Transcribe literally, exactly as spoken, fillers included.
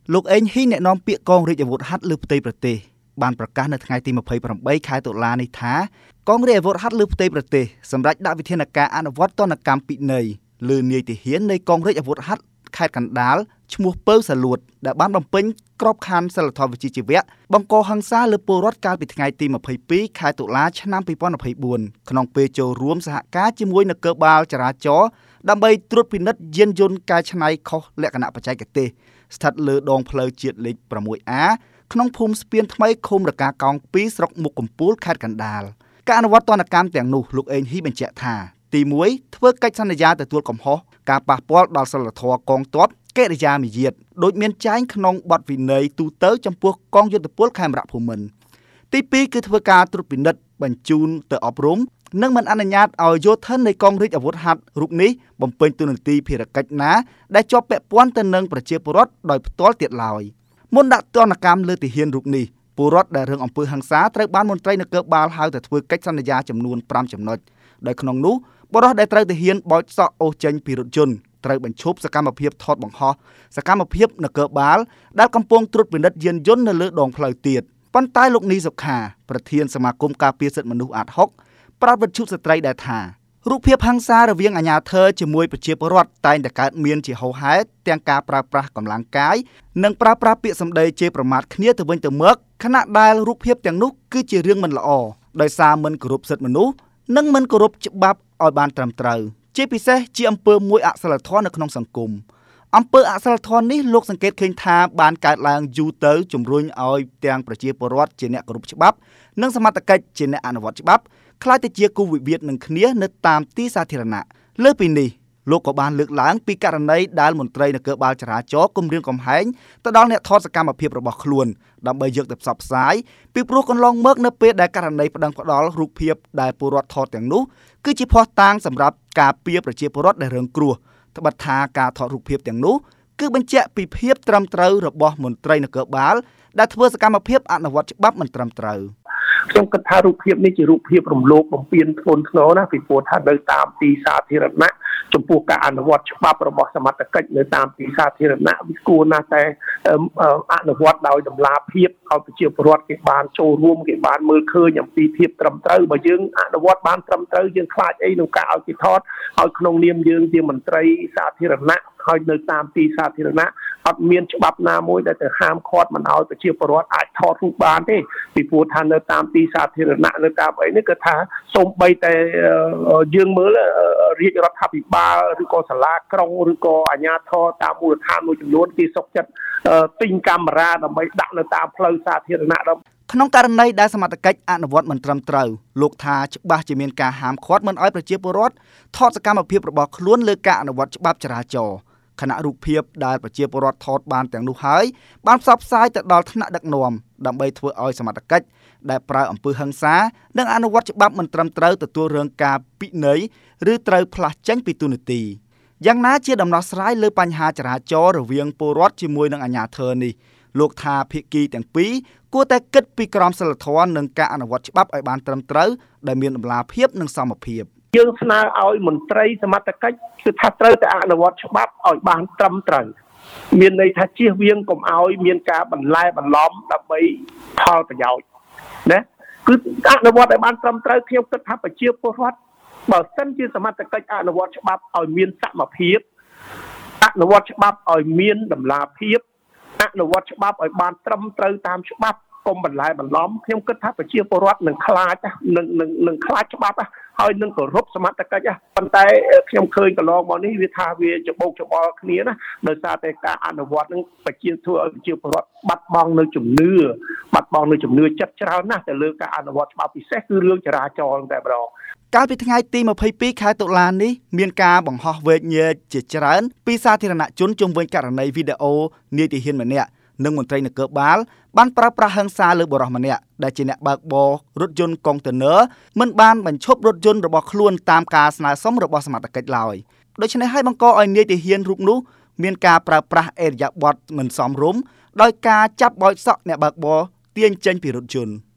លោកអេងហ៊ីអ្នកនាំពាក្យកងរាជអាវុធហត្ថលើផ្ទៃប្រទេសបានប្រកាសនៅថ្ងៃទីម្ភៃប្រាំបីខែតុលានេះថាកងរាជអាវុធហត្ថលើផ្ទៃប្រទេសសម្រាប់ដាក់វិធានការអនុវត្តទណ្ឌកម្មពិន័យលើនាយទាហាននៃកងរាជអាវុធហត្ថខេត្តកណ្ដាលឈ្មោះពៅសាលួតដែលបានបំពេញក្របខ័ណ្ឌសិលធម៌វិជ្ជាជីវៈបង្កហិង្សាលើពលរដ្ឋកាលពីថ្ងៃទីម្ភៃពីរខែតុលាឆ្នាំពីរពាន់ម្ភៃបួនក្នុងពេលចូលរួមសហការជាមួយនគរបាលចរាចរណ៍ដើម្បីត្រួតពិនិត្យយានយន្តកែច្នៃខុសលក្ខណៈបច្ចេកទេសស្ថិតលើដងផ្លូវជាតិលេខ ៦អា ក្នុងភូមិស្ពានថ្មីឃុំរកាកោងពីរស្រុកមុខកំពូលខេត្តកណ្ដាលការអនុវត្តទណ្ឌកម្មទាំងនោះលោកអេងហ៊ីបញ្ជាក់ថាទីមួយធ្វើកិច្ចសន្យាទទួលកំហុសការប៉ះពាល់ដល់សិលធម៌កងទ័ពកិរិយាមាយាទដោយមានចែងក្នុងបទវិន័យទូទៅចំពោះកងយុទ្ធពលខេមរៈភូមិន្ទទីពីរគឺធ្វើការត្រួតពិនិត្យបញ្ជូនទៅអប់រំនិងមិនអនុញ្ញាតឲ្យយោធិននៃកងរាជអាវុធហត្ថរូបនេះបំពេញតួនាទីភារកិច្ចណាដែលជាប់ពាក់ព័ន្ធទៅនឹងប្រជាពលរដ្ឋដោយផ្ទាល់ទៀតឡើយមុនដាក់ទណ្ឌកម្មលើទាហានរូបនេះពលរដ្ឋដែលរងអំពើហិង្សាត្រូវបានមន្ត្រីនគរបាលហៅទៅធ្វើកិច្ចសន្យាចំនួនប្រាំចំណុចដោយក្នុងនោះបុរសដែលត្រូវទាហានបោចសក់អូសចេញពីរថយន្តត្រូវបញ្ឈប់សកម្មភាពថតបង្ហោះសកម្មភាពនគរបាលដែលកំពុងត្រួតពិនិត្យយានយន្តនៅលើដងផ្លូវទៀតប៉ុន្តែលោកនីសុខាប្រធានសមាគមការពារសិទ្ធិមនុស្សអាត ហុក ប្រាប់វិទ្យុស្ត្រីដែលថារូបភាពហិង្សារវាងអាជ្ញាធរជាមួយប្រជាពលរដ្ឋតែងតែកើតមានជាហូរហែទាំងការប្រើប្រាស់កម្លាំងកាយនិងប្រើប្រាស់ពាក្យសម្ដីជេរប្រមាថគ្នាទៅវិញទៅមកខណៈដែលរូបភាពទាំងនោះគឺជារឿងមិនល្អដោយសារមិនគោរពសិទ្ធិមនុស្សនិងមិនគោរពច្បាប់ឲ្យបានត្រឹមត្រូវជាពិសេសជាអំពើមួយអសិលធម៌នៅក្នុងសង្គមអំពើអសិលធម៌នេះលោកសង្កេតឃើញថាបានកើតឡើងយូរទៅជំរុញឲ្យទាំងប្រជាពលរដ្ឋជាអ្នកគោរពច្បាប់និងសមត្ថកិច្ចជាអ្នកអនុវត្តច្បាប់ខ្លាចទៅជាគូវិវាទនឹងគ្នានៅតាមទីសាធារណៈលើពីនេះលោកក៏បានលើកឡើងពីករណីដែលមន្ត្រីនគរបាលចរាចរណ៍គំរាមកំហែងទៅដល់អ្នកថតសកម្មភាពរបស់ខ្លួនដើម្បីយកទៅផ្សព្វផ្សាយពីព្រោះកន្លងមកនៅពេលដែលករណីប្តឹងផ្តល់រូបភាពដែលពលរដ្ឋថតទាំងនោះគឺជាភស្តុតាងសម្រាប់ការពារប្រជាពលរដ្ឋដែលរងគ្រោះត្បិតថាការថតរូបភាពទាំងនោះគឺបញ្ជាក់ពីភាពត្រឹមត្រូវរបស់មន្ត្រីនគរបាលដែលធ្វើសកម្មភាពអនុវត្តច្បាប់មិនត្រឹមត្រូវខ្ញុំគិតថារូបភាពនេះជារូបភាពរំលោភបំពានធ្ងន់ធ្ងរណាស់ពីព្រោះថានៅតាមទីសាធារណៈចំពោះការអនុវត្តច្បាប់របស់សមត្ថកិច្ចនៅតាមទីសាធារណៈវាគួរណាស់តែអនុវត្តដោយតម្លាភាពឲ្យប្រជាពលរដ្ឋគេបានចូលរួមគេបានមើលឃើញអំពីភាពត្រឹមត្រូវបើយើងអនុវត្តបានត្រឹមត្រូវយើងខ្លាចអីក្នុងការឲ្យគេថតឲ្យក្នុងនាមយើងជាមន្ត្រីសាធារណៈហើយនៅតាមទីសាធារណៈអត់មានច្បាប់ណាមួយដែលទៅហាមឃាត់មិនឲ្យប្រជាពលរដ្ឋអាចថតរូបបានទេពីព្រោះថានៅតាមទីសាធារណៈនៅតាមអីនេះគឺថាសូម្បីតែយើងមើលរាជរដ្ឋាភិបាលឬក៏សាលាក្រុងឬក៏អាជ្ញាធរតាមមូលដ្ឋានមួយចំនួនគេសុខចិត្តទិញកាមេរ៉ាដើម្បីដាក់នៅតាមផ្លូវសាធារណៈដល់ក្នុងករណីដែលសមត្ថកិច្ចអនុវត្តមិនត្រឹមត្រូវលោកថាច្បាស់ជាមានការហាមឃាត់មិនឲ្យប្រជាពលរដ្ឋថតសកម្មភាពរបស់ខ្លួនលើការអនុវត្តច្បាប់ចរាចរណ៍ខណៈរូបភាពដែលប្រជាពលរដ្ឋថតបានទាំងនោះហើយបានផ្សព្វផ្សាយទៅដល់ថ្នាក់ដឹកនាំដើម្បីធ្វើឲ្យសមត្ថកិច្ចដែលប្រើអំពើហិង្សានិងអនុវត្តច្បាប់មិនត្រឹមត្រូវទទួលរងការពិន័យឬត្រូវផ្លាស់ចេញពីតួនាទីយ៉ាងណាជាដំណោះស្រាយលើបញ្ហាចរាចរណ៍រវាងពលរដ្ឋជាមួយនឹងអាជ្ញាធរនេះលោកថាភាគីទាំងពីរគួរតែគិតពីក្រមសីលធម៌និងការអនុវត្តច្បាប់ឲ្យបានត្រឹមត្រូវដែលមានតម្លាភាពនិងសមភាពយើងស្នើឲ្យមន្ត្រីសមត្ថកិច្ចគឺថាត្រូវតែអនុវត្តច្បាប់ឲ្យបានត្រឹមត្រូវមានន័យថាជៀសវាងកុំឲ្យមានការបន្លែបន្លំដើម្បីផលប្រយោជន៍ណាគឺអនុវត្តឲ្យបានត្រឹមត្រូវខ្ញុំគិតថាប្រជាពលរដ្ឋបើសិនជាសមត្ថកិច្ចអនុវត្តច្បាប់ឲ្យមានសមភាពអនុវត្តច្បាប់ឲ្យមានតម្លាភាពអនុវត្តច្បាប់ឲ្យបានត្រឹមត្រូវតាមច្បាប់កុំបន្លែបន្លំខ្ញុំគិតថាប្រជាពលរដ្ឋនឹងខ្លាចនឹងនឹងនឹងខ្លាចច្បាប់ហើយនឹងគោរពសមត្ថកិច្ចប៉ុន្តែខ្ញុំឃើញកន្លងមកនេះវាថាវាច្បោកច្បល់គ្នាណាដោយសារតែការអនុវត្តនឹងប្រជាធ្វើឲ្យប្រជាពលរដ្ឋបាត់បង់នៅជំនឿបាត់បង់នៅជំនឿចិត្តច្រើនណាស់ទៅលើការអនុវត្តច្បាប់ពិសេសគឺរឿងចរាចរណ៍តែម្ដងកាលពីថ្ងៃទីម្ភៃពីរខែតុលានេះមានការបង្ហោះវែកញែកជាច្រើនពីសាធារណជនជុំវិញករណីវីដេអូនាយទាហានម្នាក់និងមន្ត្រីនគរបាលបានប្រើប្រាស់ហិង្សាលើបុរសម្នាក់ដែលជាអ្នកបើកបររថយន្តកុងតឺន័រមិនបានបញ្ឈប់រថយន្តរបស់ខ្លួនតាមការស្នើសុំរបស់សមត្ថកិច្ចឡើយដូច្នេះហើយបង្កឲ្យនាយទាហានរូបនោះមានការប្រើប្រាស់អេរយាប័តមិនសមរម្យដោយការចាប់បោចសក់អ្នកបើកបរទាញចេញពីរថយន្ត